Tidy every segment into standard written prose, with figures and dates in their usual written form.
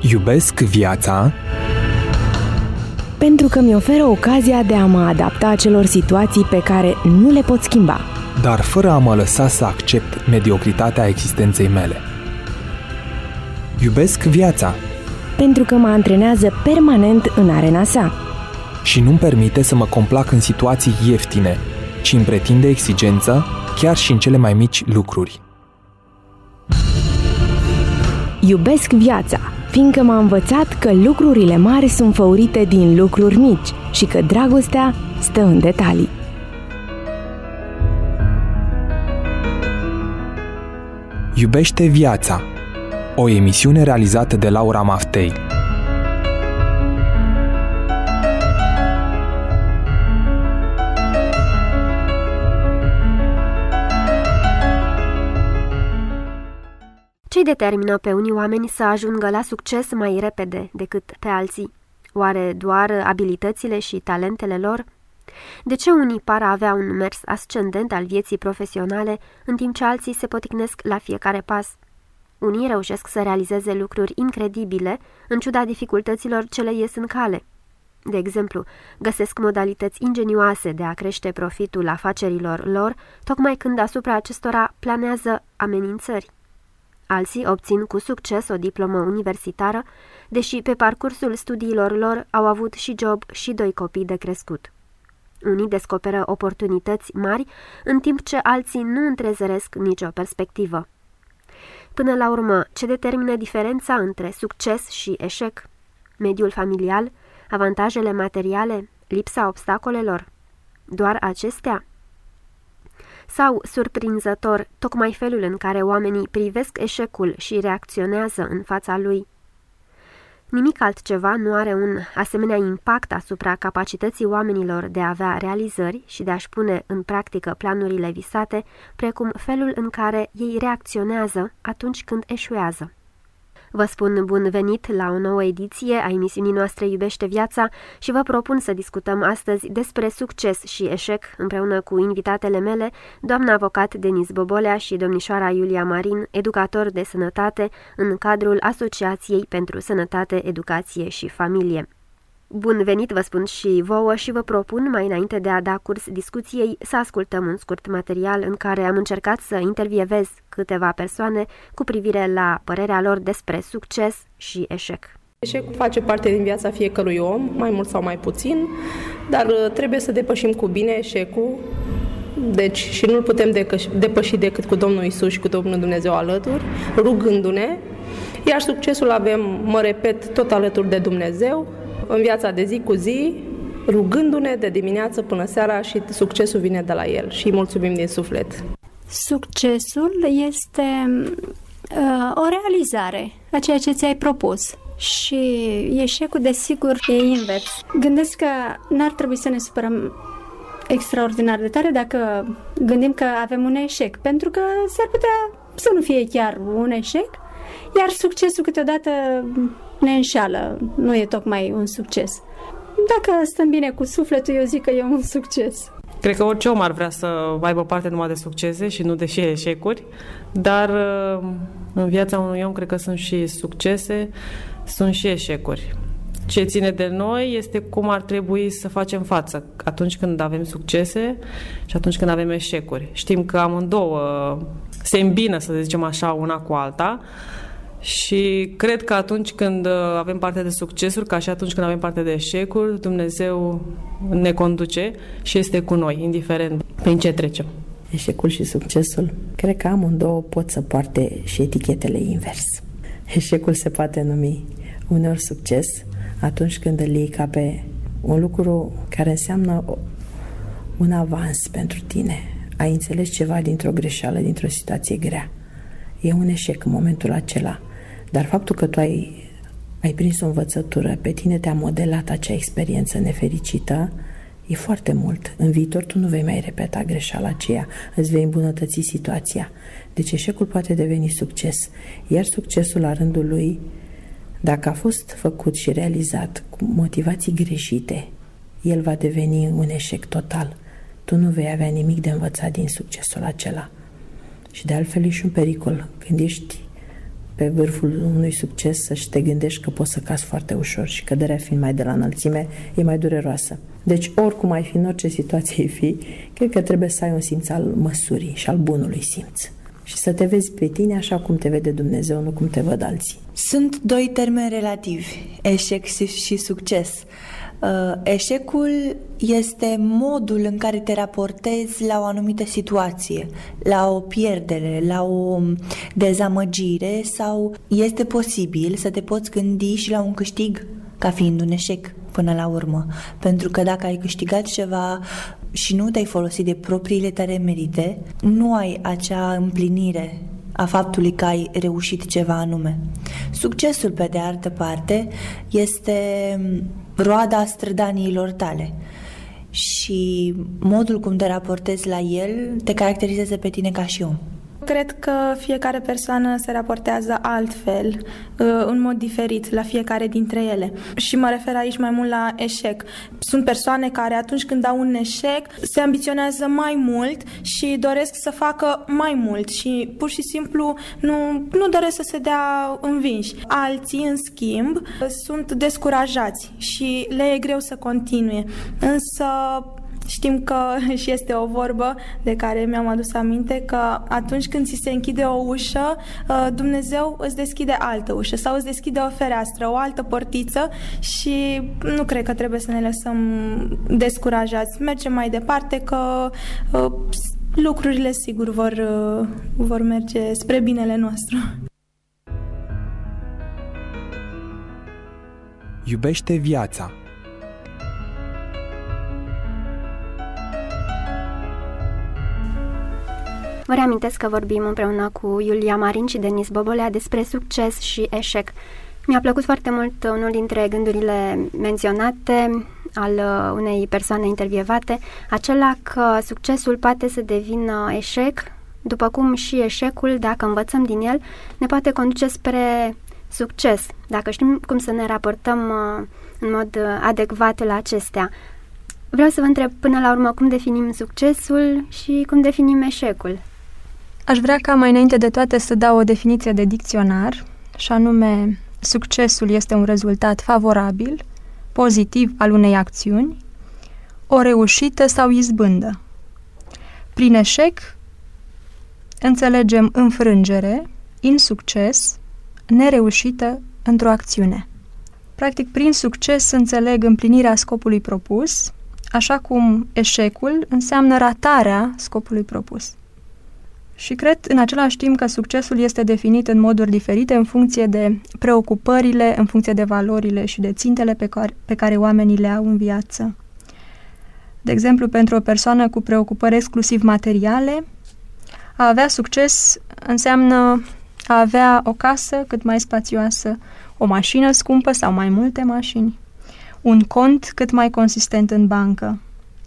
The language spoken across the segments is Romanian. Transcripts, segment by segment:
Iubesc viața pentru că mi oferă ocazia de a mă adapta acelor situații pe care nu le pot schimba, dar fără a mă lăsa să accept mediocritatea existenței mele. Iubesc viața pentru că mă antrenează permanent în arena sa și nu-mi permite să mă complac în situații ieftine, ci îmi pretinde exigență chiar și în cele mai mici lucruri. Iubesc viața, fiindcă m-a învățat că lucrurile mari sunt făurite din lucruri mici și că dragostea stă în detalii. Iubește viața, o emisiune realizată de Laura Maftei. Ce determină pe unii oameni să ajungă la succes mai repede decât pe alții? Oare doar abilitățile și talentele lor? De ce unii par a avea un mers ascendent al vieții profesionale, în timp ce alții se poticnesc la fiecare pas? Unii reușesc să realizeze lucruri incredibile, în ciuda dificultăților ce le ies în cale. De exemplu, găsesc modalități ingenioase de a crește profitul afacerilor lor, tocmai când asupra acestora planează amenințări. Alții obțin cu succes o diplomă universitară, deși pe parcursul studiilor lor au avut și job și 2 copii de crescut. Unii descoperă oportunități mari, în timp ce alții nu întrezăresc nicio perspectivă. Până la urmă, ce determină diferența între succes și eșec? Mediul familial, avantajele materiale, lipsa obstacolelor? Doar acestea? Sau, surprinzător, tocmai felul în care oamenii privesc eșecul și reacționează în fața lui? Nimic altceva nu are un asemenea impact asupra capacității oamenilor de a avea realizări și de a-și pune în practică planurile visate, precum felul în care ei reacționează atunci când eșuează. Vă spun bun venit la o nouă ediție a emisiunii noastre Iubește viața și vă propun să discutăm astăzi despre succes și eșec împreună cu invitatele mele, doamna avocat Denise Bobolea și domnișoara Iulia Marin, educator de sănătate în cadrul Asociației pentru Sănătate, Educație și Familie. Bun venit, vă spun și vouă și vă propun, mai înainte de a da curs discuției, să ascultăm un scurt material în care am încercat să intervievez câteva persoane cu privire la părerea lor despre succes și eșec. Eșecul face parte din viața fiecărui om, mai mult sau mai puțin, dar trebuie să depășim cu bine eșecul, deci și nu-l putem depăși decât cu Domnul Iisus și cu Domnul Dumnezeu alături, rugându-ne, iar succesul avem, mă repet, tot alături de Dumnezeu, în viața de zi cu zi, rugându-ne de dimineață până seara și succesul vine de la El și îi mulțumim din suflet. Succesul este o realizare a ceea ce ți-ai propus și eșecul, desigur, e invers. Gândesc că n-ar trebui să ne supărăm extraordinar de tare dacă gândim că avem un eșec, pentru că s-ar putea să nu fie chiar un eșec, iar succesul câteodată ne înșeală, nu e tocmai un succes. Dacă stăm bine cu sufletul, eu zic că e un succes. Cred că orice om ar vrea să aibă parte numai de succese și nu de și eșecuri, dar în viața unui om cred că sunt și succese, sunt și eșecuri. Ce ține de noi este cum ar trebui să facem față atunci când avem succese și atunci când avem eșecuri. Știm că amândouă se îmbină, să zicem așa, una cu alta, și cred că atunci când avem parte de succesuri, ca și atunci când avem parte de eșecuri, Dumnezeu ne conduce și este cu noi, indiferent prin ce trecem. Eșecul și succesul, cred că amândouă pot să poarte și etichetele invers. Eșecul se poate numi uneori succes atunci când îl iei ca pe un lucru care înseamnă un avans pentru tine. Ai înțeles ceva dintr-o greșeală, dintr-o situație grea. E un eșec în momentul acela. Dar faptul că tu ai prins o învățătură, pe tine te-a modelat acea experiență nefericită, e foarte mult. În viitor tu nu vei mai repeta greșeala aceea, îți vei îmbunătăți situația. Deci eșecul poate deveni succes. Iar succesul la rândul lui, dacă a fost făcut și realizat cu motivații greșite, el va deveni un eșec total. Tu nu vei avea nimic de învățat din succesul acela. Și de altfel e și un pericol. Când ești pe vârful unui succes și te gândești că poți să cazi foarte ușor și căderea fiind mai de la înălțime e mai dureroasă. Deci oricum ai fi, în orice situație ai fi, cred că trebuie să ai un simț al măsurii și al bunului simț. Și să te vezi pe tine așa cum te vede Dumnezeu, nu cum te văd alții. Sunt doi termeni relativi, eșec și succes. Eșecul este modul în care te raportezi la o anumită situație, la o pierdere, la o dezamăgire, sau este posibil să te poți gândi și la un câștig ca fiind un eșec până la urmă. Pentru că dacă ai câștigat ceva și nu te-ai folosit de propriile tale merite, nu ai acea împlinire a faptului că ai reușit ceva anume. Succesul, pe de altă parte, este roada strădaniilor tale și modul cum te raportezi la el te caracterizează pe tine ca și om. Cred că fiecare persoană se raportează altfel, în mod diferit, la fiecare dintre ele. Și mă refer aici mai mult la eșec. Sunt persoane care atunci când au un eșec se ambiționează mai mult și doresc să facă mai mult și pur și simplu nu doresc să se dea învinși. Alții, în schimb, sunt descurajați și le e greu să continue. Însă știm că și este o vorbă de care mi-am adus aminte, că atunci când ți se închide o ușă, Dumnezeu îți deschide altă ușă sau îți deschide o fereastră, o altă portiță și nu cred că trebuie să ne lăsăm descurajați. Mergem mai departe că lucrurile sigur vor merge spre binele nostru. Iubește viața. Vă reamintesc că vorbim împreună cu Iulia Marin și Denis Bobolea despre succes și eșec. Mi-a plăcut foarte mult unul dintre gândurile menționate al unei persoane intervievate, acela că succesul poate să devină eșec, după cum și eșecul, dacă învățăm din el, ne poate conduce spre succes, dacă știm cum să ne raportăm în mod adecvat la acestea. Vreau să vă întreb până la urmă cum definim succesul și cum definim eșecul. Aș vrea ca mai înainte de toate să dau o definiție de dicționar, și anume succesul este un rezultat favorabil, pozitiv al unei acțiuni, o reușită sau izbândă. Prin eșec înțelegem înfrângere, insucces, nereușită într-o acțiune. Practic, prin succes înțeleg împlinirea scopului propus, așa cum eșecul înseamnă ratarea scopului propus. Și cred în același timp că succesul este definit în moduri diferite în funcție de preocupările, în funcție de valorile și de țintele pe care oamenii le au în viață. De exemplu, pentru o persoană cu preocupări exclusiv materiale, a avea succes înseamnă a avea o casă cât mai spațioasă, o mașină scumpă sau mai multe mașini, un cont cât mai consistent în bancă.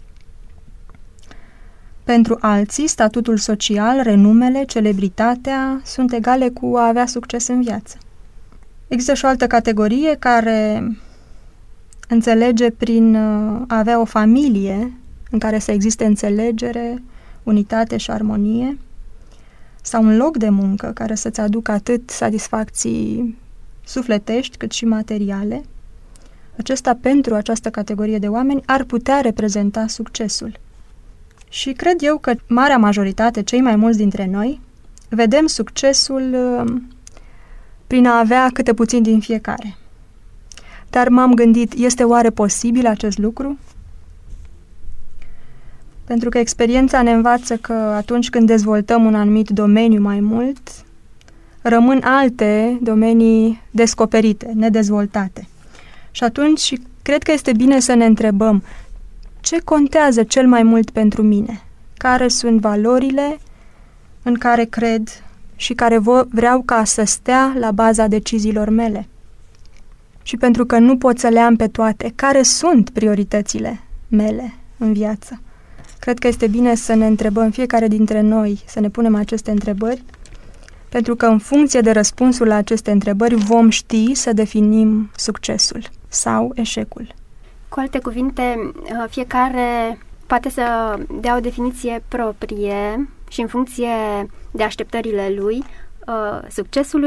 Pentru alții, statutul social, renumele, celebritatea sunt egale cu a avea succes în viață. Există și o altă categorie care înțelege prin a avea o familie în care să existe înțelegere, unitate și armonie, sau un loc de muncă care să-ți aducă atât satisfacții sufletești cât și materiale. Acesta, pentru această categorie de oameni, ar putea reprezenta succesul. Și cred eu că marea majoritate, cei mai mulți dintre noi, vedem succesul prin a avea câte puțin din fiecare. Dar m-am gândit, este oare posibil acest lucru? Pentru că experiența ne învață că atunci când dezvoltăm un anumit domeniu mai mult, rămân alte domenii descoperite, nedezvoltate. Și atunci cred că este bine să ne întrebăm ce contează cel mai mult pentru mine, care sunt valorile în care cred și care vreau ca să stea la baza deciziilor mele. Și pentru că nu pot să le am pe toate, care sunt prioritățile mele în viață. Cred că este bine să ne întrebăm fiecare dintre noi, să ne punem aceste întrebări, pentru că în funcție de răspunsul la aceste întrebări vom ști să definim succesul sau eșecul. Cu alte cuvinte, fiecare poate să dea o definiție proprie și în funcție de așteptările lui, succesului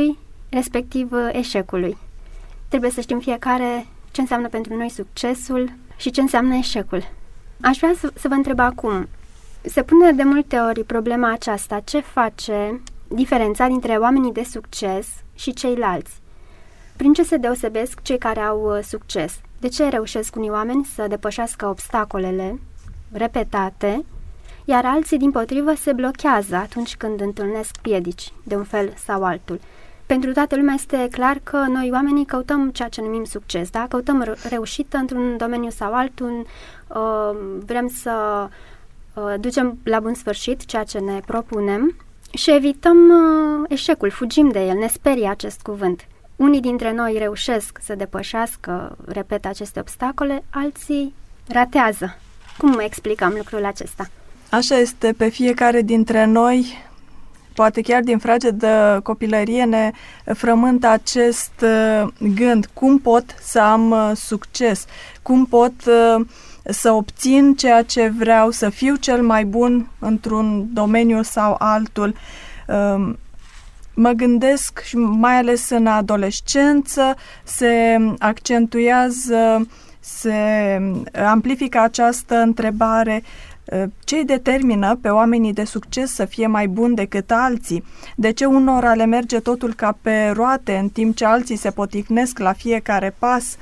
respectiv eșecului. Trebuie să știm fiecare ce înseamnă pentru noi succesul și ce înseamnă eșecul. Aș vrea să vă întreb acum, se pune de multe ori problema aceasta, ce face diferența dintre oamenii de succes și ceilalți? Prin ce se deosebesc cei care au succes? De ce reușesc unii oameni să depășească obstacolele repetate, iar alții, dimpotrivă, se blochează atunci când întâlnesc piedici, de un fel sau altul? Pentru toată lumea este clar că noi oamenii căutăm ceea ce numim succes, da? Căutăm reușită într-un domeniu sau altul, vrem să ducem la bun sfârșit ceea ce ne propunem și evităm eșecul, fugim de el, ne sperie acest cuvânt. Unii dintre noi reușesc să depășească, repet, aceste obstacole, alții ratează. Cum explicăm lucrul acesta? Așa este, pe fiecare dintre noi, poate chiar din fragedă copilărie, ne frământă acest gând. Cum pot să am succes? Cum pot să obțin ceea ce vreau, să fiu cel mai bun într-un domeniu sau altul? Mă gândesc, și mai ales în adolescență, se accentuează, se amplifică această întrebare: ce îi determină pe oamenii de succes să fie mai buni decât alții? De ce unora le merge totul ca pe roate, în timp ce alții se poticnesc la fiecare pas?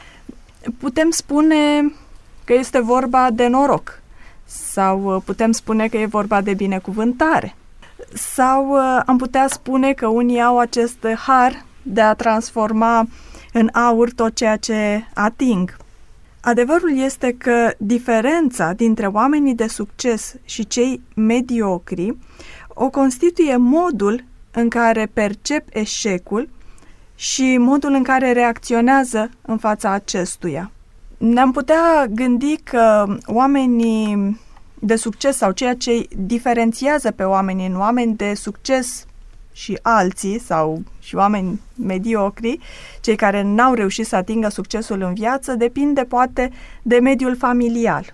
Putem spune că este vorba de noroc, sau putem spune că e vorba de binecuvântare, sau am putea spune că unii au acest har de a transforma în aur tot ceea ce ating. Adevărul este că diferența dintre oamenii de succes și cei mediocri o constituie modul în care percep eșecul și modul în care reacționează în fața acestuia. Ne-am putea gândi că oamenii de succes, sau ceea ce diferențiază pe oamenii în oameni de succes și alții, sau și oameni mediocri, cei care n-au reușit să atingă succesul în viață, depinde poate de mediul familial.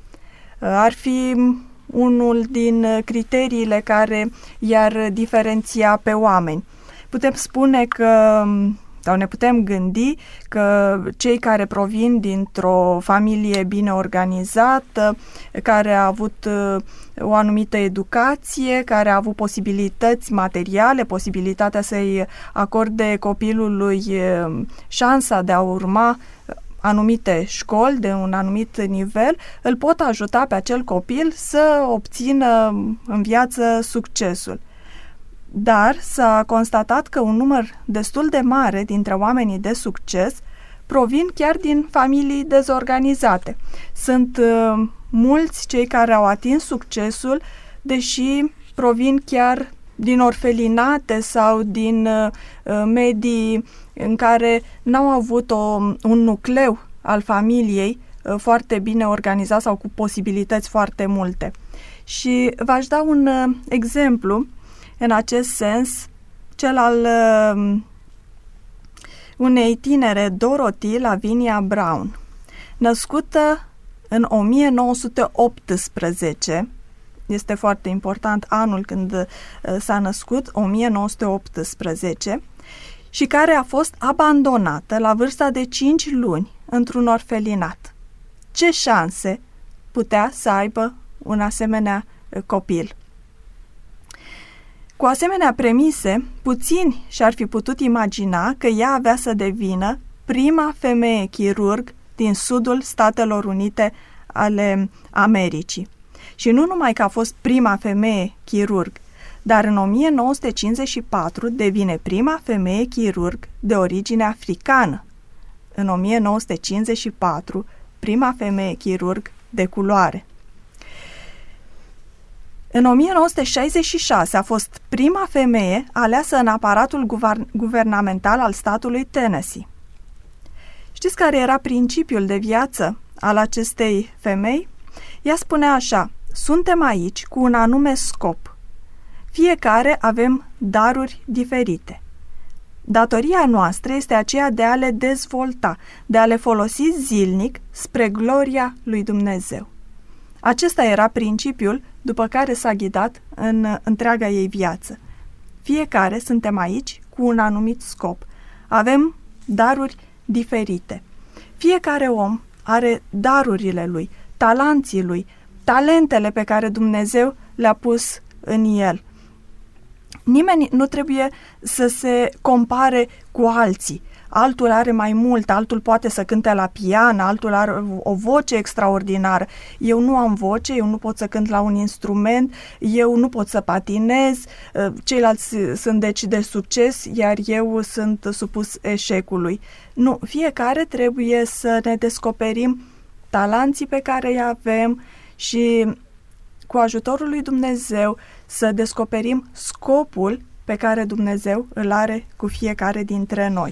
Ar fi unul din criteriile care i-ar diferenția pe oameni. Putem spune că, sau ne putem gândi că cei care provin dintr-o familie bine organizată, care a avut o anumită educație, care a avut posibilități materiale, posibilitatea să-i acorde copilului șansa de a urma anumite școli de un anumit nivel, îl pot ajuta pe acel copil să obțină în viață succesul. Dar s-a constatat că un număr destul de mare dintre oamenii de succes provin chiar din familii dezorganizate. Sunt mulți cei care au atins succesul, deși provin chiar din orfelinate sau din medii în care n-au avut un nucleu al familiei foarte bine organizat sau cu posibilități foarte multe. Și v-aș da un exemplu în acest sens, cel al unei tinere, Dorothy Lavinia Brown, născută în 1918, este foarte important anul când s-a născut, 1918, și care a fost abandonată la vârsta de 5 luni într-un orfelinat. Ce șanse putea să aibă un asemenea copil? Cu asemenea premise, puțini și-ar fi putut imagina că ea avea să devină prima femeie chirurg din sudul Statelor Unite ale Americii. Și nu numai că a fost prima femeie chirurg, dar în 1954 devine prima femeie chirurg de origine africană. În 1954, prima femeie chirurg de culoare. În 1966 a fost prima femeie aleasă în aparatul guvernamental al statului Tennessee. Știți care era principiul de viață al acestei femei? Ea spunea așa: suntem aici cu un anume scop. Fiecare avem daruri diferite. Datoria noastră este aceea de a le dezvolta, de a le folosi zilnic spre gloria lui Dumnezeu. Acesta era principiul după care s-a ghidat în întreaga ei viață. Fiecare suntem aici cu un anumit scop. Avem daruri diferite. Fiecare om are darurile lui, talanții lui, talentele pe care Dumnezeu le-a pus în el. Nimeni nu trebuie să se compare cu alții. Altul are mai mult, altul poate să cânte la pian, altul are o voce extraordinară. Eu nu am voce, eu nu pot să cânt la un instrument, eu nu pot să patinez, ceilalți sunt deci de succes, iar eu sunt supus eșecului. Nu, fiecare trebuie să ne descoperim talanții pe care îi avem și cu ajutorul lui Dumnezeu să descoperim scopul pe care Dumnezeu îl are cu fiecare dintre noi.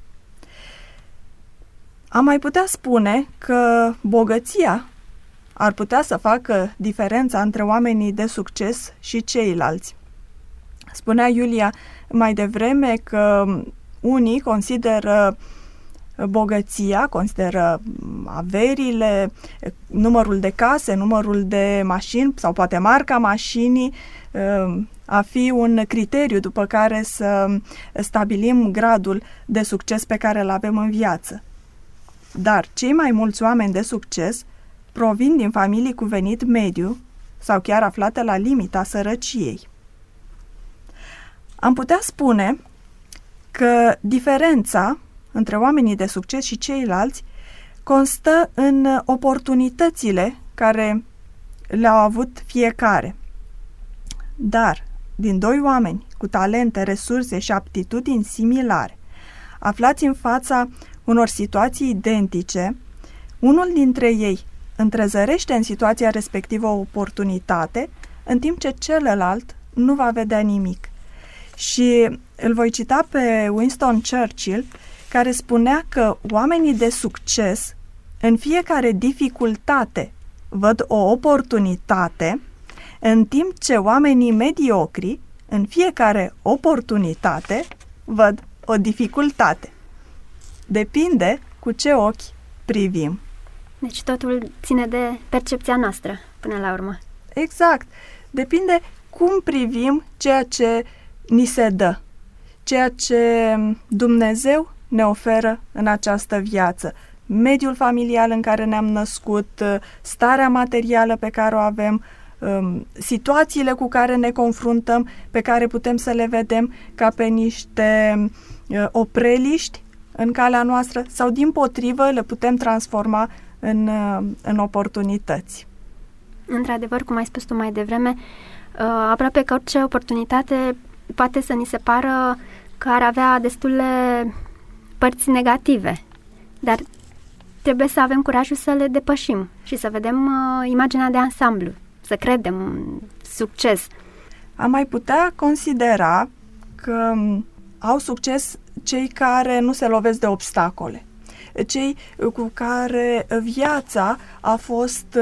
Am mai putea spune că bogăția ar putea să facă diferența între oamenii de succes și ceilalți. Spunea Iulia mai devreme că unii consideră bogăția, consideră averile, numărul de case, numărul de mașini sau poate marca mașinii a fi un criteriu după care să stabilim gradul de succes pe care îl avem în viață. Dar cei mai mulți oameni de succes provin din familii cu venit mediu sau chiar aflate la limita sărăciei. Am putea spune că diferența între oamenii de succes și ceilalți constă în oportunitățile care le-au avut fiecare. Dar, din doi oameni cu talente, resurse și aptitudini similare, aflați în fața unor situații identice, unul dintre ei întrezărește în situația respectivă o oportunitate, în timp ce celălalt nu va vedea nimic. Și îl voi cita pe Winston Churchill, care spunea că oamenii de succes în fiecare dificultate văd o oportunitate, în timp ce oamenii mediocri în fiecare oportunitate văd o dificultate. Depinde cu ce ochi privim. Deci totul ține de percepția noastră, până la urmă. Exact. Depinde cum privim ceea ce ni se dă, ceea ce Dumnezeu ne oferă în această viață. Mediul familial în care ne-am născut, starea materială pe care o avem, situațiile cu care ne confruntăm, pe care putem să le vedem ca pe niște opreliști în calea noastră sau dimpotrivă le putem transforma în oportunități. Într-adevăr, cum ai spus tu mai devreme, aproape că orice oportunitate poate să ni se pară că ar avea destule părți negative, dar trebuie să avem curajul să le depășim și să vedem imaginea de ansamblu, să credem în succes. Am mai putea considera că au succes cei care nu se lovesc de obstacole, cei cu care viața a fost,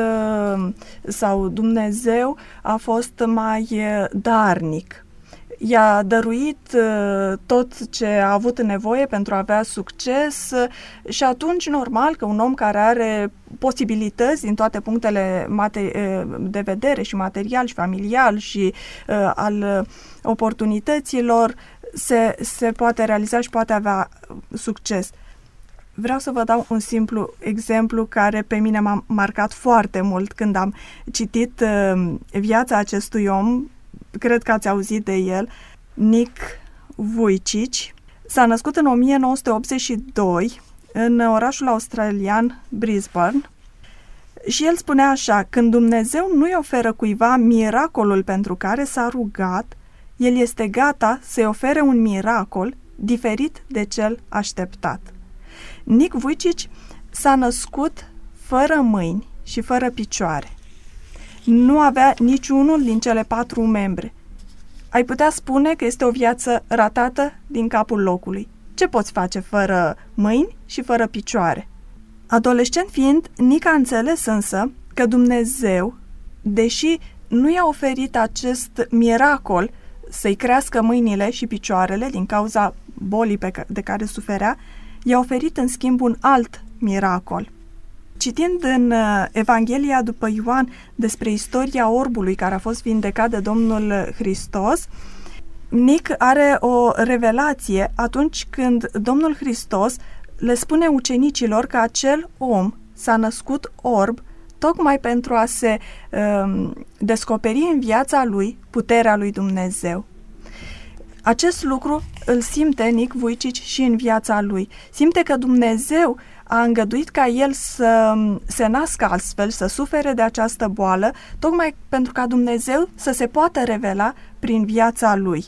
sau Dumnezeu a fost mai darnic. I-a dăruit tot ce a avut nevoie pentru a avea succes și atunci normal că un om care are posibilități din toate punctele de vedere și material și familial și al oportunităților se poate realiza și poate avea succes. Vreau să vă dau un simplu exemplu care pe mine m-a marcat foarte mult când am citit viața acestui om. Cred că ați auzit de el, Nick Vujicic. S-a născut în 1982 în orașul australian Brisbane și el spunea așa: când Dumnezeu nu-i oferă cuiva miracolul pentru care s-a rugat, El este gata să-i ofere un miracol diferit de cel așteptat. Nick Vujicic s-a născut fără mâini și fără picioare. Nu avea niciunul din cele 4 membre. Ai putea spune că este o viață ratată din capul locului. Ce poți face fără mâini și fără picioare? Adolescent fiind, Nick a înțeles însă că Dumnezeu, deși nu i-a oferit acest miracol să-i crească mâinile și picioarele din cauza bolii de care suferea, i-a oferit în schimb un alt miracol. Citind în Evanghelia după Ioan despre istoria orbului care a fost vindecat de Domnul Hristos, Nick are o revelație atunci când Domnul Hristos le spune ucenicilor că acel om s-a născut orb tocmai pentru a se descoperi în viața lui puterea lui Dumnezeu. Acest lucru îl simte Nick Vujicic și în viața lui. Simte că Dumnezeu a îngăduit ca el să se nască astfel, să sufere de această boală, tocmai pentru ca Dumnezeu să se poată revela prin viața lui.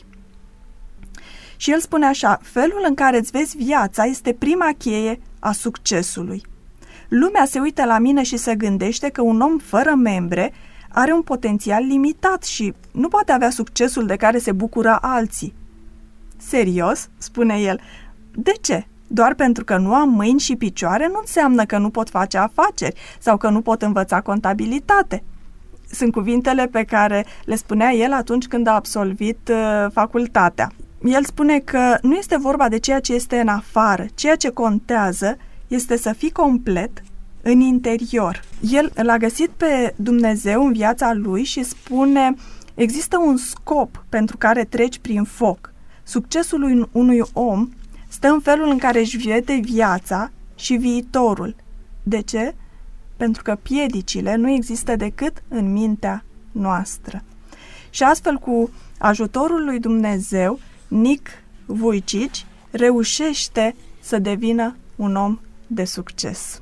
Și el spune așa: felul în care îți vezi viața este prima cheie a succesului. Lumea se uită la mine și se gândește că un om fără membre are un potențial limitat și nu poate avea succesul de care se bucură alții. Serios? Spune el. De ce? Doar pentru că nu am mâini și picioare nu înseamnă că nu pot face afaceri sau că nu pot învăța contabilitate. Sunt cuvintele pe care le spunea el atunci când a absolvit facultatea. El spune că nu este vorba de ceea ce este în afară, ceea ce contează este să fii complet în interior. El l-a găsit pe Dumnezeu în viața lui și spune: există un scop pentru care treci prin foc. Succesul unui om stă în felul în care își vede viața și viitorul. De ce? Pentru că piedicile nu există decât în mintea noastră. Și astfel, cu ajutorul lui Dumnezeu, Nick Vujicic reușește să devină un om de succes.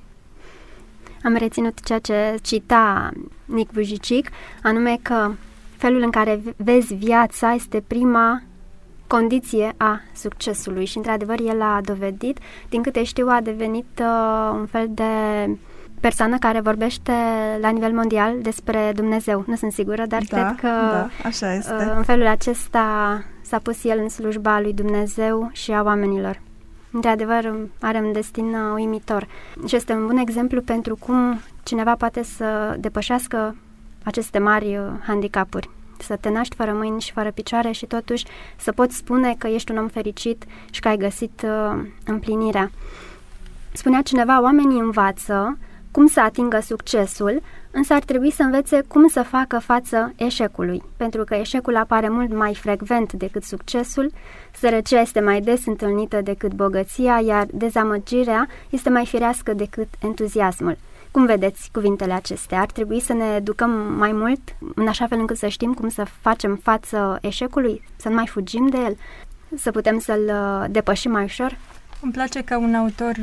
Am reținut ceea ce cita Nick Vujicic, anume că felul în care vezi viața este prima condiție a succesului și, într-adevăr, el a dovedit. Din câte știu, a devenit un fel de persoană care vorbește la nivel mondial despre Dumnezeu. Nu sunt sigură, dar cred că așa este. În felul acesta s-a pus el în slujba lui Dumnezeu și a oamenilor. Într-adevăr, are un destin uimitor și este un bun exemplu pentru cum cineva poate să depășească aceste mari handicapuri. Să te naști fără mâini și fără picioare și totuși să poți spune că ești un om fericit și că ai găsit împlinirea. Spunea cineva: oamenii învață cum să atingă succesul, însă ar trebui să învețe cum să facă față eșecului, pentru că eșecul apare mult mai frecvent decât succesul, sărăcia este mai des întâlnită decât bogăția, iar dezamăgirea este mai firească decât entuziasmul. Cum vedeți cuvintele acestea? Ar trebui să ne educăm mai mult, în așa fel încât să știm cum să facem față eșecului, să nu mai fugim de el, să putem să-l depășim mai ușor? Îmi place că un autor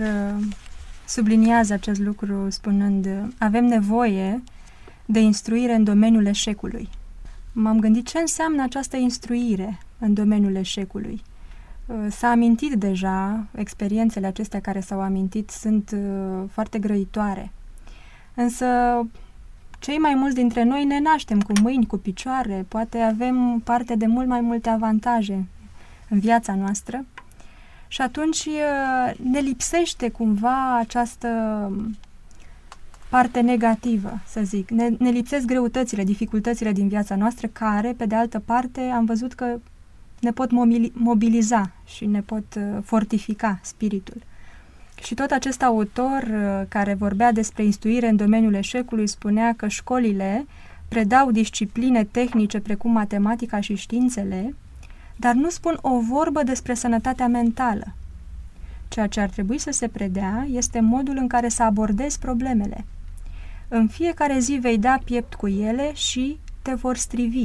subliniază acest lucru spunând: avem nevoie de instruire în domeniul eșecului. M-am gândit ce înseamnă această instruire în domeniul eșecului. S-a amintit deja, experiențele acestea care s-au amintit sunt foarte grăitoare. Însă cei mai mulți dintre noi ne naștem cu mâini, cu picioare, poate avem parte de mult mai multe avantaje în viața noastră și atunci ne lipsește cumva această parte negativă, să zic. Ne lipsesc greutățile, dificultățile din viața noastră care, pe de altă parte, am văzut că ne pot mobiliza și ne pot fortifica spiritul. Și tot acest autor care vorbea despre instruire în domeniul eșecului spunea că școlile predau discipline tehnice precum matematica și științele, dar nu spun o vorbă despre sănătatea mentală. Ceea ce ar trebui să se predea este modul în care să abordezi problemele. În fiecare zi vei da piept cu ele și te vor strivi.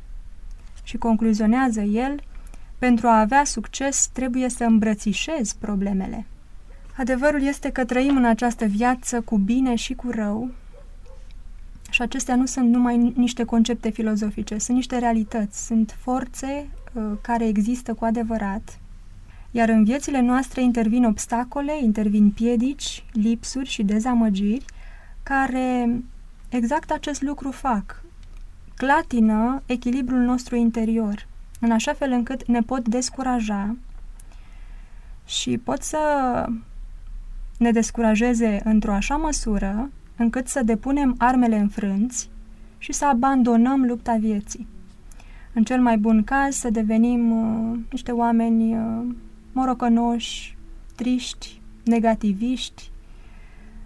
Și concluzionează el: pentru a avea succes trebuie să îmbrățișezi problemele. Adevărul este că trăim în această viață cu bine și cu rău și acestea nu sunt numai niște concepte filozofice, sunt niște realități, sunt forțe care există cu adevărat, iar în viețile noastre intervin obstacole, intervin piedici, lipsuri și dezamăgiri care exact acest lucru fac. Clatină echilibrul nostru interior, în așa fel încât ne pot descuraja și pot să ne descurajeze într-o așa măsură încât să depunem armele în frânți și să abandonăm lupta vieții. În cel mai bun caz să devenim niște oameni morocănoși, triști, negativiști,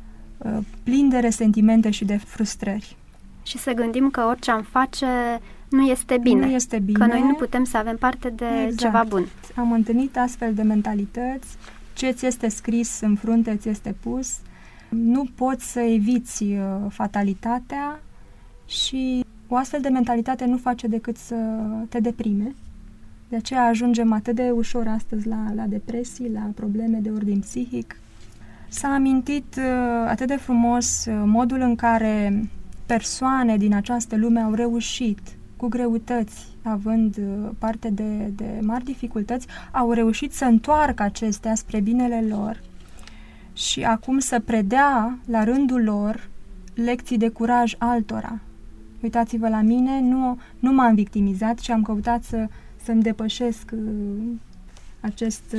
plini de resentimente și de frustrări. Și să gândim că orice am face nu este bine. Nu este bine. Că noi nu putem să avem parte de ceva bun. Am întâlnit astfel de mentalități. Ce ți este scris în frunte ți este pus. Nu poți să eviți fatalitatea și o astfel de mentalitate nu face decât să te deprime. De aceea ajungem atât de ușor astăzi la depresii, la probleme de ordin psihic. S-a amintit atât de frumos modul în care persoane din această lume au reușit, cu greutăți, având parte de mari dificultăți, au reușit să întoarcă acestea spre binele lor și acum să predea la rândul lor lecții de curaj altora. Uitați-vă la mine, nu m-am victimizat și am căutat să-mi depășesc acest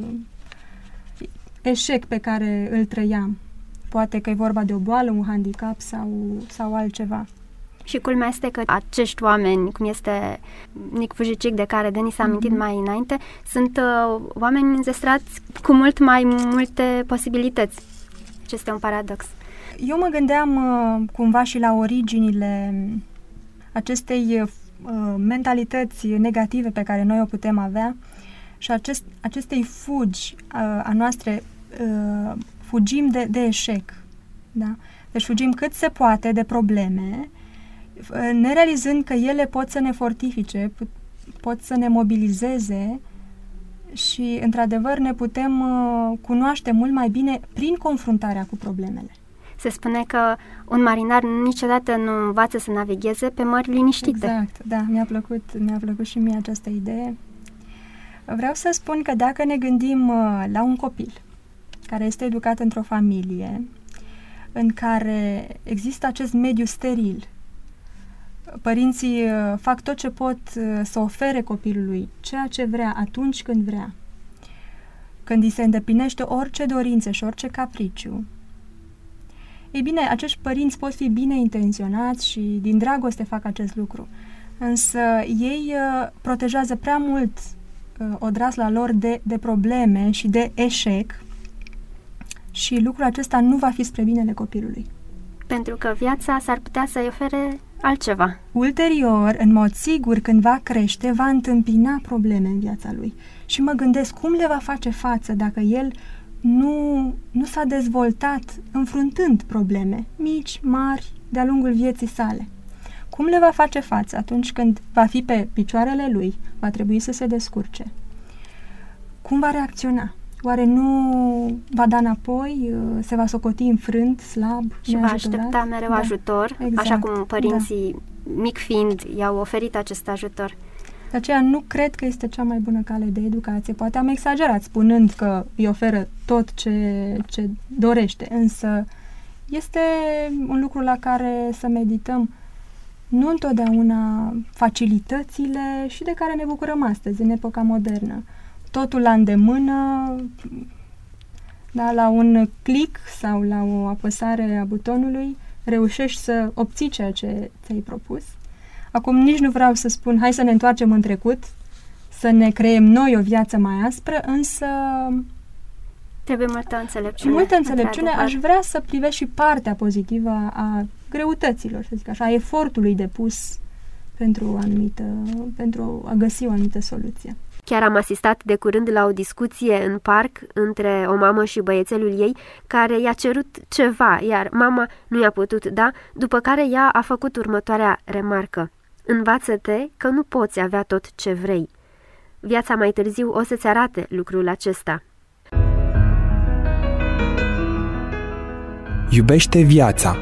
eșec pe care îl trăiam. Poate că e vorba de o boală, un handicap sau altceva. Și culmea este că acești oameni, cum este Nic Vujicic, de care Denis a amintit mai înainte, sunt oameni înzestrați cu mult mai multe posibilități. Ce este un paradox. Eu mă gândeam cumva și la originile acestei mentalități negative pe care noi o putem avea și acestei fugi a noastre, fugim de eșec. Da? Deci fugim cât se poate de probleme, nerealizând că ele pot să ne fortifice, pot să ne mobilizeze și, într-adevăr, ne putem cunoaște mult mai bine prin confruntarea cu problemele. Se spune că un marinar niciodată nu învață să navigheze pe mări liniștite. Exact, da, mi-a plăcut și mie această idee. Vreau să spun că dacă ne gândim la un copil care este educat într-o familie în care există acest mediu steril, părinții fac tot ce pot să ofere copilului ceea ce vrea atunci când vrea, când îi se îndeplinește orice dorință și orice capriciu. Ei bine, acești părinți pot fi bine intenționați și din dragoste fac acest lucru, însă ei protejează prea mult odrasla lor de probleme și de eșec și lucrul acesta nu va fi spre binele copilului. Pentru că viața s-ar putea să-i ofere altceva. Ulterior, în mod sigur, când va crește, va întâmpina probleme în viața lui. Și mă gândesc cum le va face față dacă el nu s-a dezvoltat înfruntând probleme mici, mari, de-a lungul vieții sale. Cum le va face față atunci când va fi pe picioarele lui, va trebui să se descurce? Cum va reacționa? Oare nu va da înapoi, se va socoti înfrânt, slab, și va aștepta mereu ajutor, exact, așa cum părinții, mic fiind, i-au oferit acest ajutor. De aceea nu cred că este cea mai bună cale de educație. Poate am exagerat spunând că îi oferă tot ce dorește, însă este un lucru la care să medităm. Nu întotdeauna facilitățile și de care ne bucurăm astăzi, în epoca modernă. Totul la îndemână, da, la un click sau la o apăsare a butonului, reușești să obții ceea ce ți-ai propus. Acum nici nu vreau să spun, hai să ne întoarcem în trecut, să ne creăm noi o viață mai aspră, însă trebuie multă înțelepciune. Multă înțelepciune. Aș vrea să privesc și partea pozitivă a greutăților, să zic așa, a efortului depus pentru a găsi o anumită soluție. Chiar am asistat de curând la o discuție în parc între o mamă și băiețelul ei care i-a cerut ceva, iar mama nu i-a putut da, după care ea a făcut următoarea remarcă. Învață-te că nu poți avea tot ce vrei. Viața mai târziu o să-ți arate lucrul acesta. Iubește viața.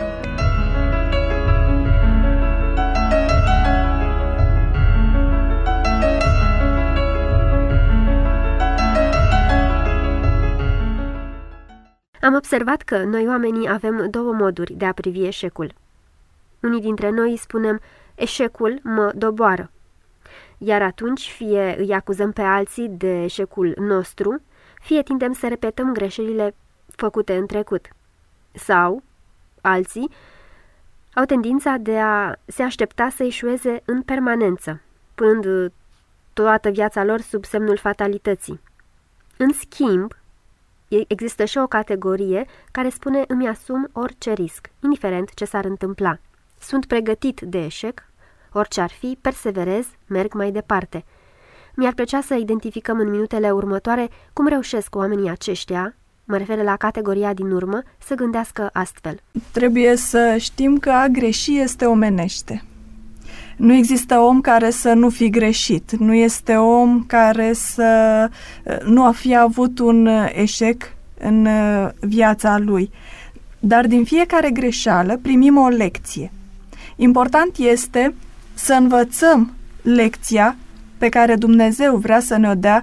Am observat că noi oamenii avem două moduri de a privi eșecul. Unii dintre noi spunem, eșecul mă doboară. Iar atunci fie îi acuzăm pe alții de eșecul nostru, fie tindem să repetăm greșelile făcute în trecut. Sau, alții au tendința de a se aștepta să eșueze în permanență, punând toată viața lor sub semnul fatalității. În schimb, există și o categorie care spune îmi asum orice risc, indiferent ce s-ar întâmpla. Sunt pregătit de eșec, Orice ar fi, perseverez, merg mai departe. Mi-ar plăcea să identificăm în minutele următoare cum reușesc oamenii aceștia, mă refer la categoria din urmă, să gândească astfel. Trebuie să știm că a greși este omenește. Nu există om care să nu fi greșit. Nu este om care să nu a fi avut un eșec în viața lui. Dar din fiecare greșeală primim o lecție. Important este să învățăm lecția pe care Dumnezeu vrea să ne-o dea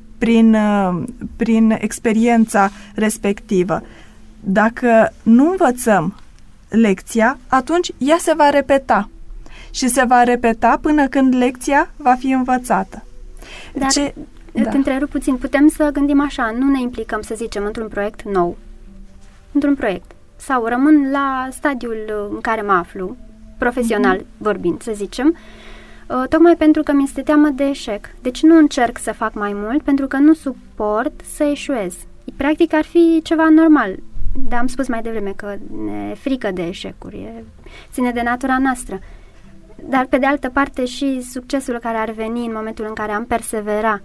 prin experiența respectivă. Dacă nu învățăm lecția, atunci ea se va repeta. Și se va repeta până când lecția va fi învățată. Dar, te întrerup puțin, putem să gândim așa, nu ne implicăm, să zicem, într-un proiect nou, într-un proiect, sau rămân la stadiul în care mă aflu, profesional vorbind, să zicem, tocmai pentru că mi-este teamă de eșec. Deci nu încerc să fac mai mult, pentru că nu suport să eșuez. Practic ar fi ceva normal, dar am spus mai devreme că ne frică de eșecuri, ține de natura noastră. Dar, pe de altă parte, și succesul care ar veni în momentul în care am persevera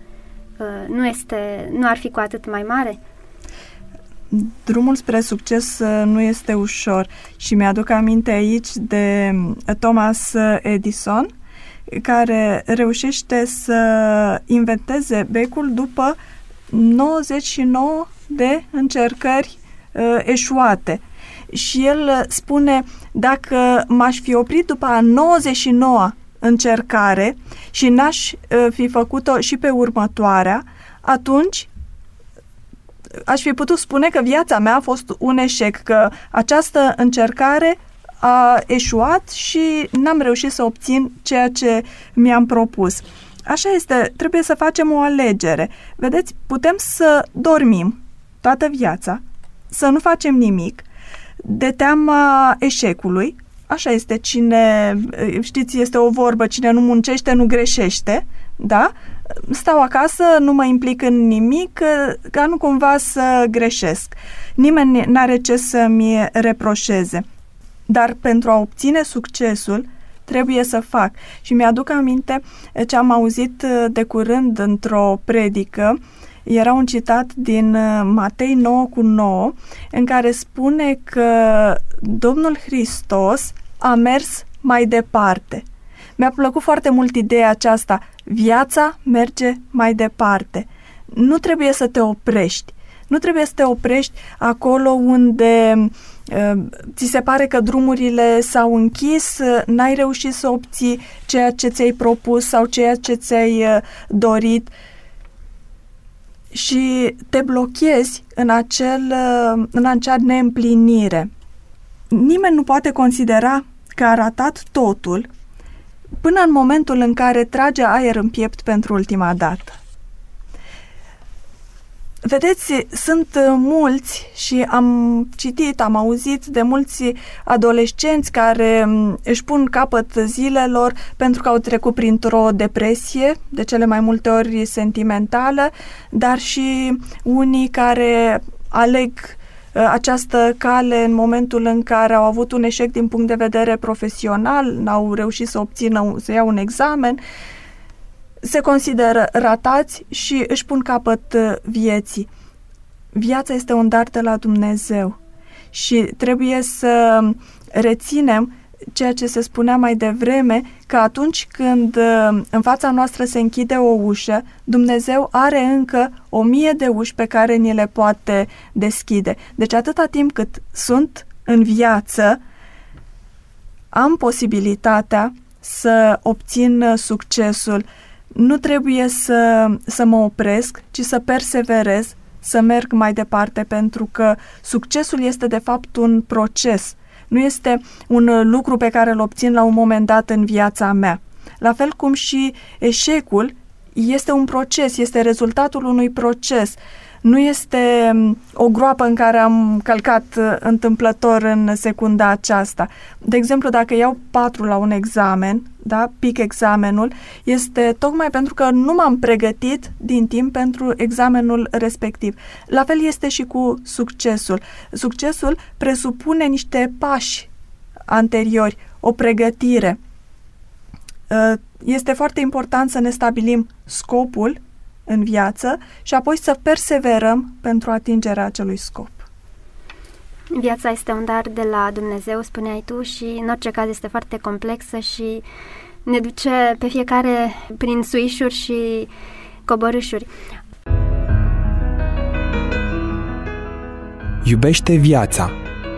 nu ar fi cu atât mai mare? Drumul spre succes nu este ușor și mi-aduc aminte aici de Thomas Edison, care reușește să inventeze becul după 99 de încercări eșuate. Și el spune, dacă m-aș fi oprit după a 99-a încercare și n-aș fi făcut-o și pe următoarea, atunci aș fi putut spune că viața mea a fost un eșec, că această încercare a eșuat și n-am reușit să obțin ceea ce mi-am propus. Așa este, trebuie să facem o alegere. Vedeți, putem să dormim toată viața, să nu facem nimic, de teama eșecului. Așa este, știți, este o vorbă, cine nu muncește, nu greșește, da? Stau acasă, nu mă implic în nimic, ca nu cumva să greșesc. Nimeni n-are ce să-mi reproșeze. Dar pentru a obține succesul, trebuie să fac. Și mi-aduc aminte ce am auzit de curând într-o predică. Era un citat din Matei 9:9, în care spune că Domnul Hristos a mers mai departe. Mi-a plăcut foarte mult ideea aceasta. Viața merge mai departe. Nu trebuie să te oprești. Nu trebuie să te oprești acolo unde ți se pare că drumurile s-au închis, n-ai reușit să obții ceea ce ți-ai propus sau ceea ce ți-ai dorit și te blochezi în acea neîmplinire. Nimeni nu poate considera că a ratat totul până în momentul în care trage aer în piept pentru ultima dată. Vedeți, sunt mulți și am auzit de mulți adolescenți care își pun capăt zilelor pentru că au trecut printr-o depresie, de cele mai multe ori sentimentală, dar și unii care aleg această cale în momentul în care au avut un eșec din punct de vedere profesional, n-au reușit să iau un examen, se consideră ratați și își pun capăt vieții. Viața este un dar de la Dumnezeu și trebuie să reținem ceea ce se spunea mai devreme, că atunci când în fața noastră se închide o ușă, Dumnezeu are încă 1000 de uși pe care ni le poate deschide. Deci atâta timp cât sunt în viață, am posibilitatea să obțin succesul. Nu trebuie să mă opresc, ci să perseverez, să merg mai departe, pentru că succesul este de fapt un proces. Nu este un lucru pe care îl obțin la un moment dat în viața mea. La fel cum și eșecul este un proces, este rezultatul unui proces. Nu este o groapă în care am călcat întâmplător în secunda aceasta. De exemplu, dacă iau 4 la un examen, da, pic examenul, este tocmai pentru că nu m-am pregătit din timp pentru examenul respectiv. La fel este și cu succesul. Succesul presupune niște pași anteriori, o pregătire. Este foarte important să ne stabilim scopul în viață și apoi să perseverăm pentru atingerea acelui scop. Viața este un dar de la Dumnezeu, spuneai tu, și în orice caz este foarte complexă și ne duce pe fiecare prin suișuri și coborâșuri. Iubește viața.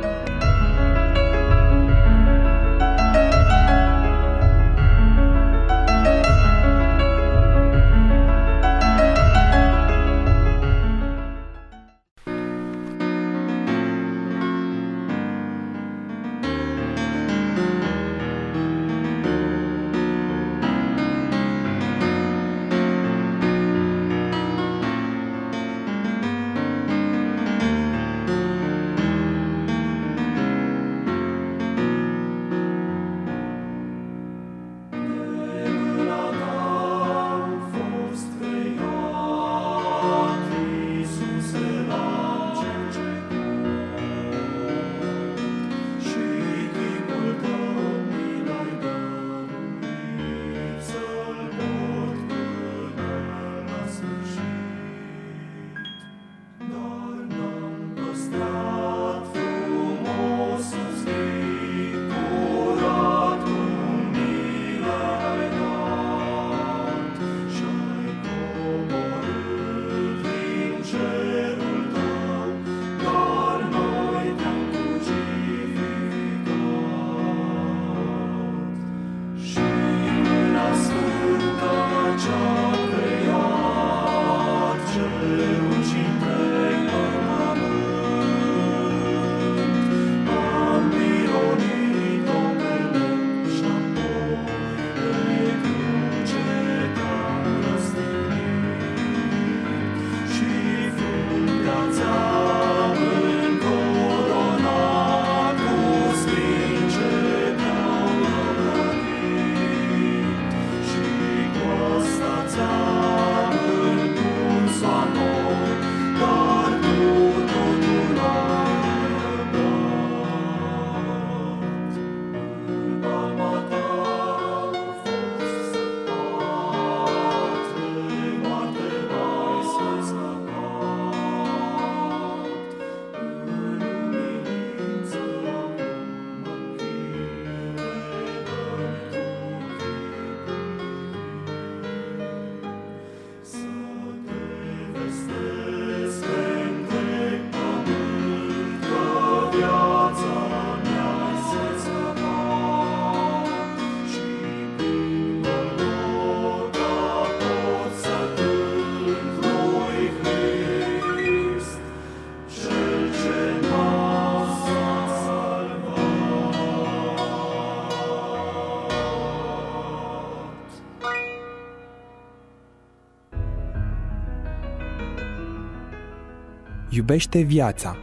Iubește viața.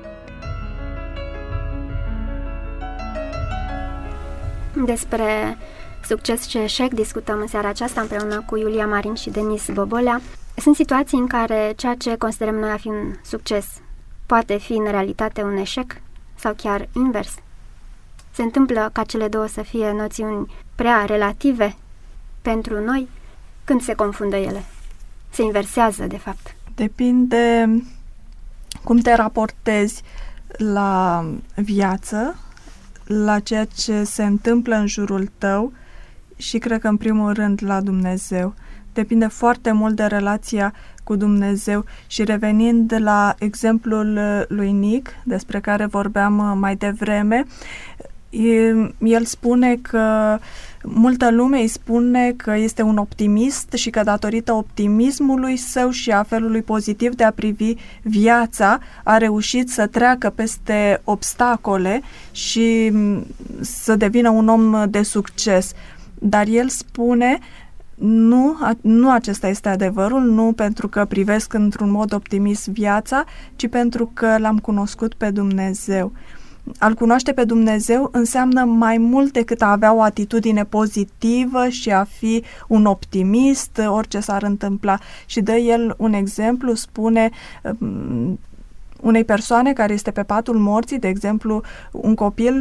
Despre succes și eșec discutăm în seara aceasta împreună cu Iulia Marin și Denis Bobolea. Sunt situații în care ceea ce considerăm noi a fi un succes poate fi în realitate un eșec sau chiar invers. Se întâmplă ca cele două să fie noțiuni prea relative pentru noi când se confundă ele. Se inversează, de fapt. Depinde cum te raportezi la viață, la ceea ce se întâmplă în jurul tău și cred că în primul rând la Dumnezeu. Depinde foarte mult de relația cu Dumnezeu și revenind la exemplul lui Nic, despre care vorbeam mai devreme, el spune că multă lume îi spune că este un optimist și că datorită optimismului său și a felului pozitiv de a privi viața a reușit să treacă peste obstacole și să devină un om de succes. Dar el spune nu acesta este adevărul, nu pentru că privesc într-un mod optimist viața, ci pentru că l-am cunoscut pe Dumnezeu. A-L cunoaște pe Dumnezeu înseamnă mai mult decât a avea o atitudine pozitivă și a fi un optimist, orice s-ar întâmpla. Și dă el un exemplu, spune unei persoane care este pe patul morții, de exemplu, un copil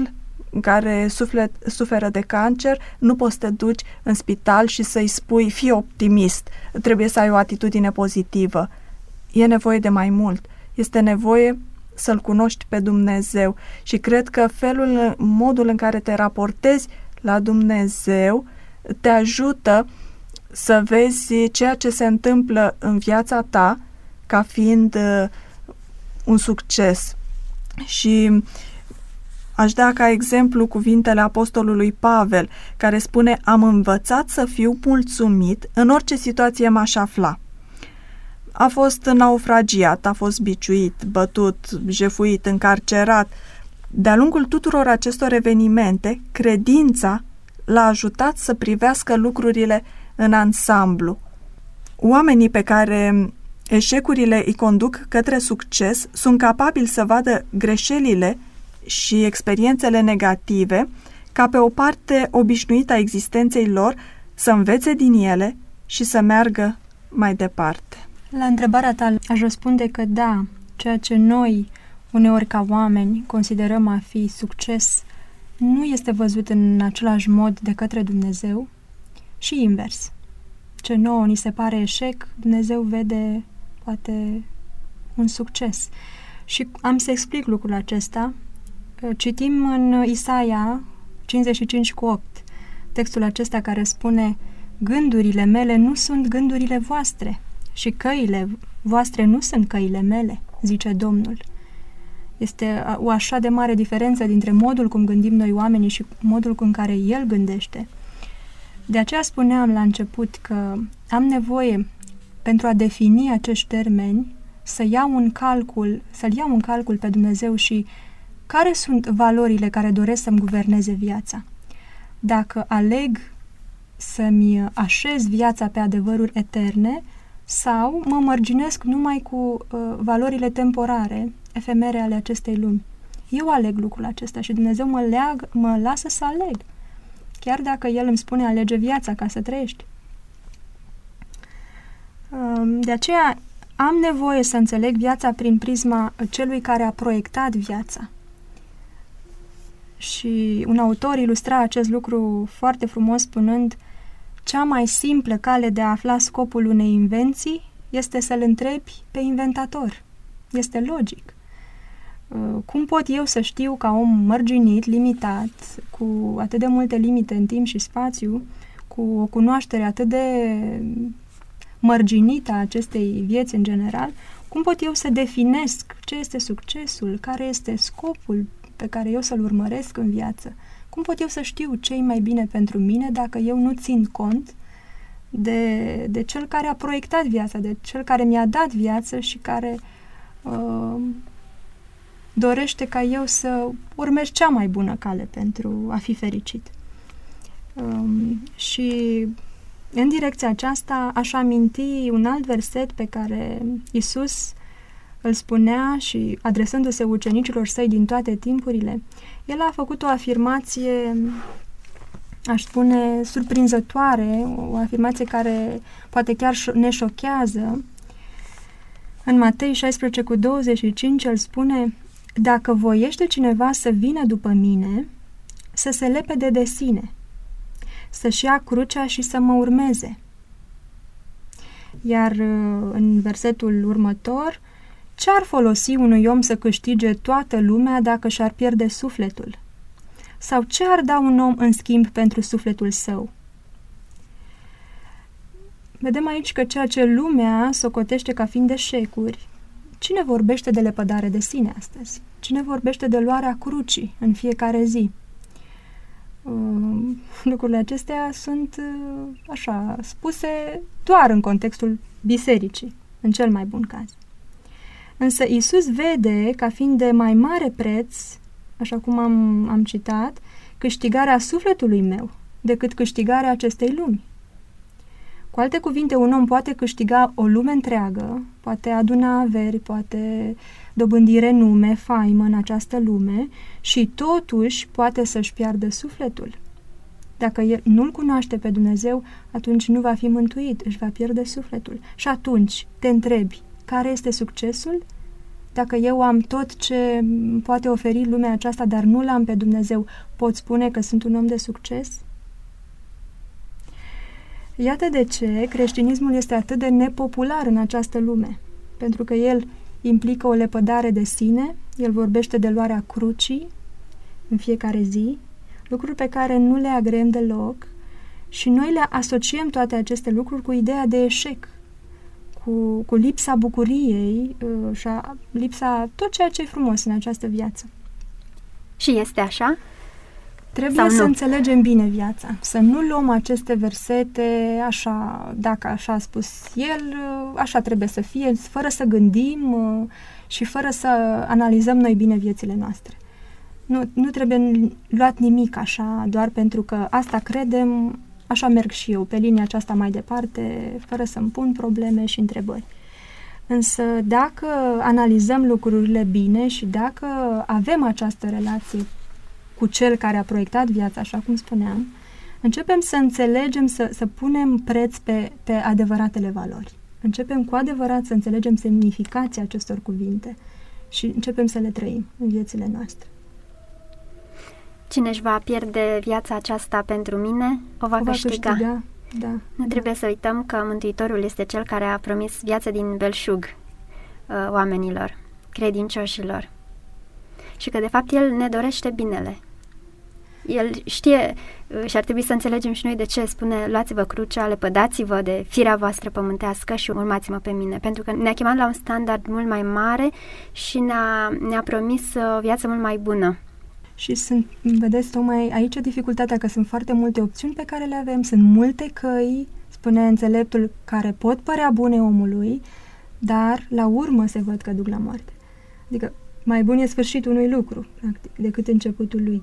care suferă de cancer, nu poți să te duci în spital și să-i spui, fii optimist, trebuie să ai o atitudine pozitivă. E nevoie de mai mult. Este nevoie să-L cunoști pe Dumnezeu și cred că modul în care te raportezi la Dumnezeu te ajută să vezi ceea ce se întâmplă în viața ta ca fiind un succes. Și aș da ca exemplu cuvintele apostolului Pavel, care spune: am învățat să fiu mulțumit în orice situație m-aș afla. A fost naufragiat, a fost biciuit, bătut, jefuit, încarcerat. De-a lungul tuturor acestor evenimente, credința l-a ajutat să privească lucrurile în ansamblu. Oamenii pe care eșecurile îi conduc către succes sunt capabili să vadă greșelile și experiențele negative ca pe o parte obișnuită a existenței lor, să învețe din ele și să meargă mai departe. La întrebarea ta aș răspunde că da, ceea ce noi uneori ca oameni considerăm a fi succes nu este văzut în același mod de către Dumnezeu și invers. Ce nouă ni se pare eșec, Dumnezeu vede poate un succes. Și am să explic lucrul acesta. Citim în Isaia 55:8 textul acesta care spune: gândurile mele nu sunt gândurile voastre și căile voastre nu sunt căile mele, zice Domnul. Este o așa de mare diferență dintre modul cum gândim noi oamenii și modul în care El gândește. De aceea spuneam la început că am nevoie, pentru a defini acești termeni, să-l iau în calcul pe Dumnezeu și care sunt valorile care doresc să-mi guverneze viața. Dacă aleg să-mi așez viața pe adevăruri eterne sau mă mărginesc numai cu valorile temporare, efemere ale acestei lumi. Eu aleg lucrul acesta și Dumnezeu mă lasă să aleg. Chiar dacă El îmi spune alege viața ca să trăiești. De aceea am nevoie să înțeleg viața prin prisma celui care a proiectat viața. Și un autor ilustra acest lucru foarte frumos spunând: cea mai simplă cale de a afla scopul unei invenții este să-l întrebi pe inventator. Este logic. Cum pot eu să știu, ca om mărginit, limitat, cu atât de multe limite în timp și spațiu, cu o cunoaștere atât de mărginită a acestei vieți în general, cum pot eu să definesc ce este succesul, care este scopul pe care eu să-l urmăresc în viață? Cum pot eu să știu ce-i mai bine pentru mine dacă eu nu țin cont de cel care a proiectat viața, de cel care mi-a dat viață și care dorește ca eu să urmez cea mai bună cale pentru a fi fericit. Și în direcția aceasta aș aminti un alt verset pe care Iisus îl spunea și adresându-se ucenicilor săi din toate timpurile. El a făcut o afirmație, aș spune, surprinzătoare, o afirmație care poate chiar ne șochează. În Matei 16:25 el spune: dacă voiește cineva să vină după mine, să se lepede de sine, să-și ia crucea și să mă urmeze. Iar în versetul următor: ce ar folosi unui om să câștige toată lumea dacă și-ar pierde sufletul? Sau ce ar da un om în schimb pentru sufletul său? Vedem aici că ceea ce lumea socotește ca fiind eșecuri, cine vorbește de lepădare de sine astăzi? Cine vorbește de luarea crucii în fiecare zi? Lucrurile acestea sunt așa spuse doar în contextul bisericii, în cel mai bun caz. Însă Iisus vede ca fiind de mai mare preț, așa cum am citat, câștigarea sufletului meu decât câștigarea acestei lumi. Cu alte cuvinte, un om poate câștiga o lume întreagă, poate aduna averi, poate dobândi renume, faimă în această lume și totuși poate să-și piardă sufletul. Dacă el nu-L cunoaște pe Dumnezeu, atunci nu va fi mântuit, își va pierde sufletul. Și atunci te întrebi, care este succesul? Dacă eu am tot ce poate oferi lumea aceasta, dar nu l-am pe Dumnezeu, pot spune că sunt un om de succes? Iată de ce creștinismul este atât de nepopular în această lume. Pentru că el implică o lepădare de sine, el vorbește de luarea crucii în fiecare zi, lucruri pe care nu le agreem deloc și noi le asociem toate aceste lucruri cu ideea de eșec, cu lipsa bucuriei și lipsa tot ceea ce e frumos în această viață. Și este așa? Trebuie să înțelegem bine viața, să nu luăm aceste versete așa, dacă așa a spus el, așa trebuie să fie, fără să gândim și fără să analizăm noi bine viețile noastre. Nu trebuie luat nimic așa, doar pentru că asta credem, așa merg și eu, pe linia aceasta mai departe, fără să-mi pun probleme și întrebări. Însă dacă analizăm lucrurile bine și dacă avem această relație cu cel care a proiectat viața, așa cum spuneam, începem să înțelegem, să punem preț pe adevăratele valori. Începem cu adevărat să înțelegem semnificația acestor cuvinte și începem să le trăim în viețile noastre. Cine își va pierde viața aceasta pentru mine, o va câștiga. Da. Nu trebuie să uităm că Mântuitorul este cel care a promis viața din belșug oamenilor, credincioșilor. Și că, de fapt, El ne dorește binele. El știe și ar trebui să înțelegem și noi de ce spune: luați-vă crucea, lepădați-vă de firea voastră pământească și urmați-mă pe mine. Pentru că ne-a chemat la un standard mult mai mare și ne-a promis o viață mult mai bună. Și vedeți, tocmai aici dificultatea, că sunt foarte multe opțiuni pe care le avem, sunt multe căi, spune înțeleptul, care pot părea bune omului, dar la urmă se văd că duc la moarte. Adică mai bun e sfârșitul unui lucru, practic, decât începutul lui.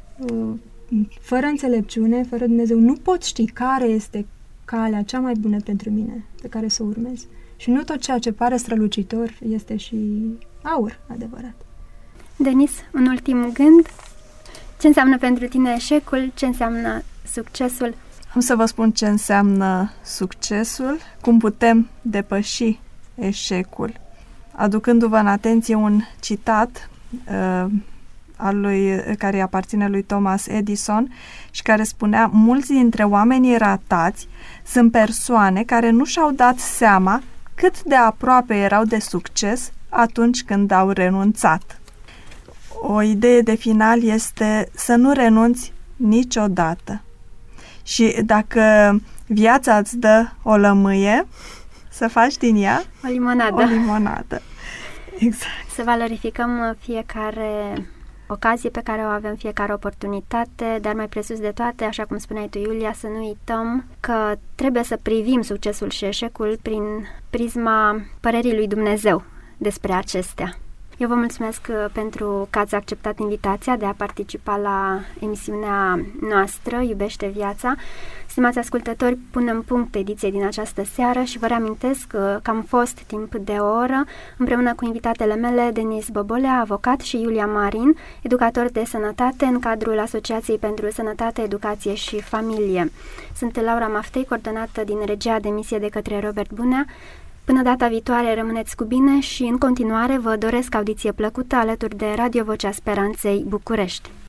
Fără înțelepciune, fără Dumnezeu, nu pot ști care este calea cea mai bună pentru mine, pe care să o urmez. Și nu tot ceea ce pare strălucitor este și aur adevărat. Denis, un ultim gând. Ce înseamnă pentru tine eșecul? Ce înseamnă succesul? Am să vă spun ce înseamnă succesul, cum putem depăși eșecul. Aducându-vă în atenție un citat care aparține lui Thomas Edison și care spunea: mulți dintre oamenii ratați sunt persoane care nu și-au dat seama cât de aproape erau de succes atunci când au renunțat. O idee de final este să nu renunți niciodată. Și dacă viața îți dă o lămâie, să faci din ea o limonadă. O limonadă. Exact. Să valorificăm fiecare ocazie pe care o avem, fiecare oportunitate, dar mai presus de toate, așa cum spuneai tu, Iulia, să nu uităm că trebuie să privim succesul și eșecul prin prisma părerii lui Dumnezeu despre acestea. Eu vă mulțumesc pentru că ați acceptat invitația de a participa la emisiunea noastră Iubește Viața. Stimați ascultători, punem punct ediției din această seară și vă reamintesc că am fost timp de o oră împreună cu invitatele mele, Denis Bobolea, avocat, și Iulia Marin, educator de sănătate în cadrul Asociației pentru Sănătate, Educație și Familie. Sunt Laura Maftei, coordonată din regia de emisie de către Robert Bunea. Până data viitoare, rămâneți cu bine și în continuare vă doresc audiție plăcută alături de Radio Vocea Speranței București.